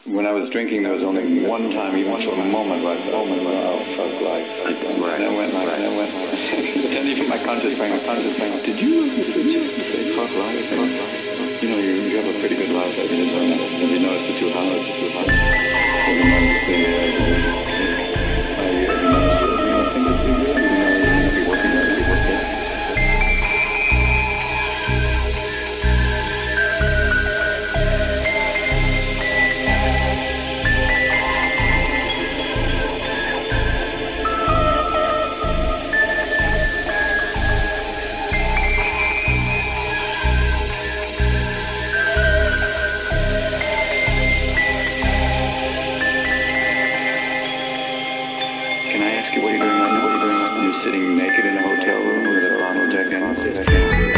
When I was drinking, there was only one time, even for a moment, where I felt like, and I went like, but then even my conscious brain, did you just say fuck life? You know, you have a pretty good life as it is right now. Have you noticed the two houses? Have you noticed have you noticed things are pretty good? Have you working hard? Have you worked this? Can I ask you what you're doing right now? You're sitting naked in a hotel room with a bottle of Jack Daniels?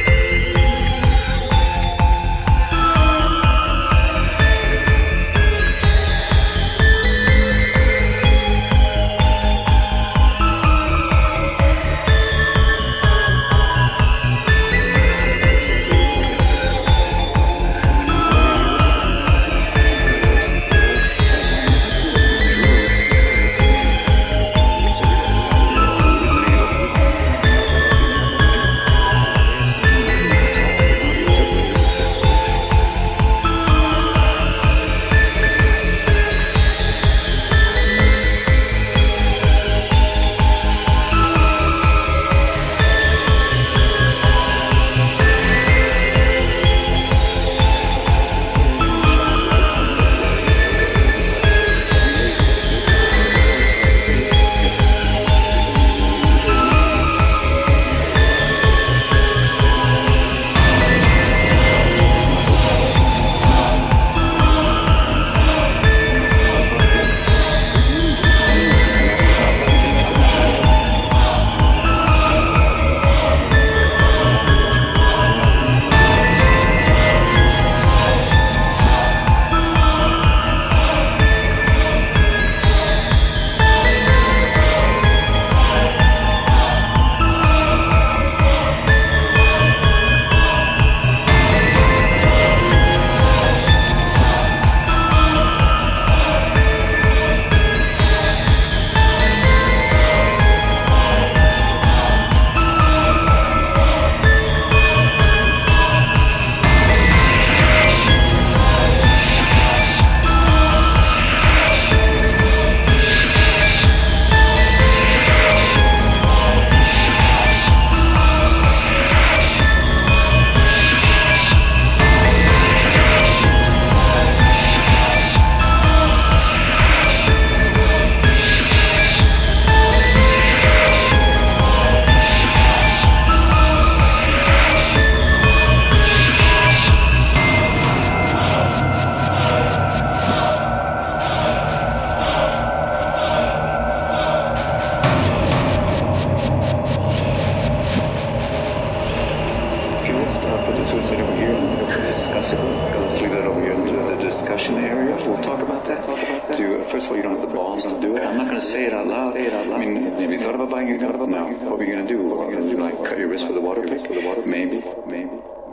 Put the suicide over here and discuss it. Let's leave that over here into the discussion area. We'll talk about that. First of all, you don't have the balls to do it. I'm not going to say it out loud. I mean, have you thought about buying a gun? No. What are you going to do? Are you going to like cut your wrist with a water pick? Maybe.